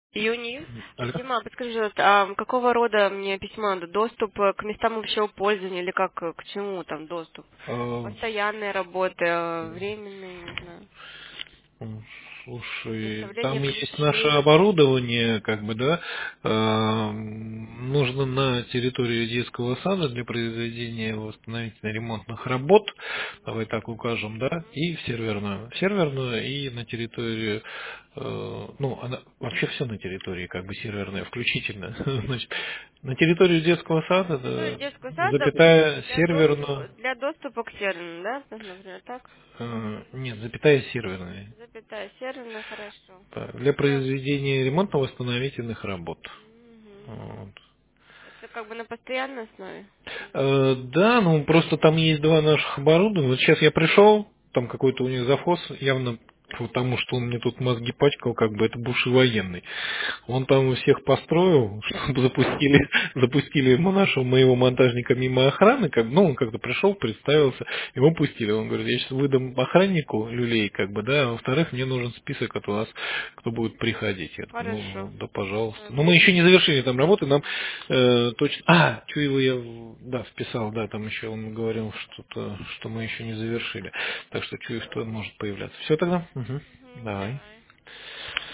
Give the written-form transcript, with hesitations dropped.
Юни. Алло. Дима, подскажи, пожалуйста, какого рода мне письмо надо? Доступ к местам общего пользования или как к чему там доступ? А, Постоянные работы, временные, не знаю. Слушай, Предоставление там есть наше ключей. оборудование, как бы, да, нужно на территории детского сада для произведения восстановительно-ремонтных работ, давай так укажем, да, и в серверную и на территорию, ну, она, вообще все на территории, как бы, серверная, включительно, значит, на территорию детского На сада, территории детского сада запятая для серверную, для доступа к серверу, да? Например, так? нет, запятая серверная. Запятая серверная, хорошо. Да, для Для... произведения ремонтно-восстановительных работ. Мгм. Вот. Это как бы на постоянной основе? Да, ну просто там есть два наших оборудования. Вот сейчас я пришел, там какой-то у них завхоз, явно потому что он мне тут мозги пачкал, как бы это бывший военный. Он там у всех построил, чтобы запустили ему нашего моего монтажника мимо охраны, как, ну, он как-то пришел, представился, его пустили. Он говорит, я сейчас выдам охраннику люлей, как бы, да, а во-вторых, мне нужен список от вас, кто будет приходить. Я такой, Хорошо. ну, да, пожалуйста. Но мы еще Отлично. не завершили там работы, нам точно... что его я, да, вписал, да, там еще он говорил что-то, что мы еще не завершили. Так что чую, что может появляться. Все тогда? Угу. Мгм, Давай. давай.